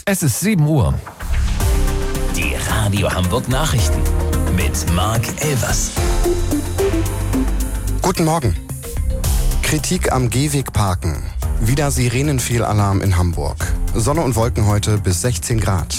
Es ist 7 Uhr. Die Radio Hamburg Nachrichten mit Marc Elvers. Guten Morgen. Kritik am Gehwegparken. Wieder Sirenenfehlalarm in Hamburg. Sonne und Wolken heute bis 16 Grad.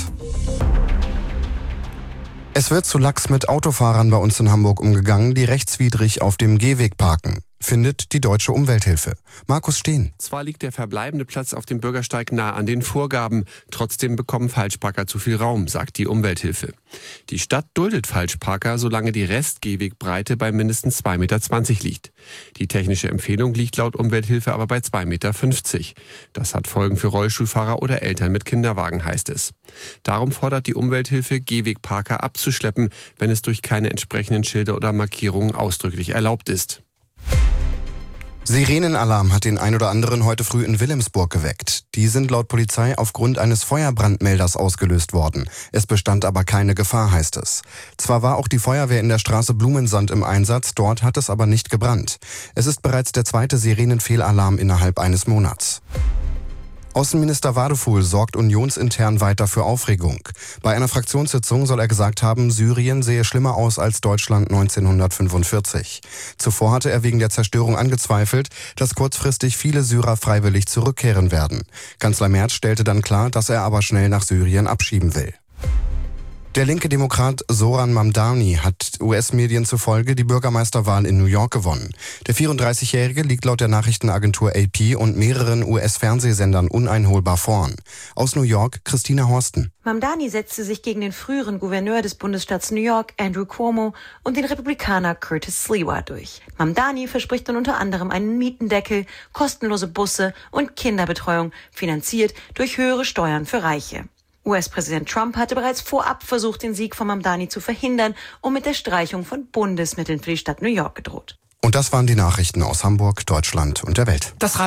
Es wird zu lax mit Autofahrern bei uns in Hamburg umgegangen, die rechtswidrig auf dem Gehweg parken, findet die Deutsche Umwelthilfe. Markus Steen. Zwar liegt der verbleibende Platz auf dem Bürgersteig nah an den Vorgaben, trotzdem bekommen Falschparker zu viel Raum, sagt die Umwelthilfe. Die Stadt duldet Falschparker, solange die Restgehwegbreite bei mindestens 2,20 Meter liegt. Die technische Empfehlung liegt laut Umwelthilfe aber bei 2,50 Meter. Das hat Folgen für Rollstuhlfahrer oder Eltern mit Kinderwagen, heißt es. Darum fordert die Umwelthilfe, Gehwegparker abzuschleppen, wenn es durch keine entsprechenden Schilder oder Markierungen ausdrücklich erlaubt ist. Sirenenalarm hat den ein oder anderen heute früh in Wilhelmsburg geweckt. Die sind laut Polizei aufgrund eines Feuerbrandmelders ausgelöst worden. Es bestand aber keine Gefahr, heißt es. Zwar war auch die Feuerwehr in der Straße Blumensand im Einsatz, dort hat es aber nicht gebrannt. Es ist bereits der zweite Sirenenfehlalarm innerhalb eines Monats. Außenminister Wadefuhl sorgt unionsintern weiter für Aufregung. Bei einer Fraktionssitzung soll er gesagt haben, Syrien sehe schlimmer aus als Deutschland 1945. Zuvor hatte er wegen der Zerstörung angezweifelt, dass kurzfristig viele Syrer freiwillig zurückkehren werden. Kanzler Merz stellte dann klar, dass er aber schnell nach Syrien abschieben will. Der linke Demokrat Zoran Mamdani hat US-Medien zufolge die Bürgermeisterwahl in New York gewonnen. Der 34-Jährige liegt laut der Nachrichtenagentur AP und mehreren US-Fernsehsendern uneinholbar vorn. Aus New York, Christina Horsten. Mamdani setzte sich gegen den früheren Gouverneur des Bundesstaats New York, Andrew Cuomo, und den Republikaner Curtis Sliwa durch. Mamdani verspricht nun unter anderem einen Mietendeckel, kostenlose Busse und Kinderbetreuung, finanziert durch höhere Steuern für Reiche. US-Präsident Trump hatte bereits vorab versucht, den Sieg von Mamdani zu verhindern und mit der Streichung von Bundesmitteln für die Stadt New York gedroht. Und das waren die Nachrichten aus Hamburg, Deutschland und der Welt.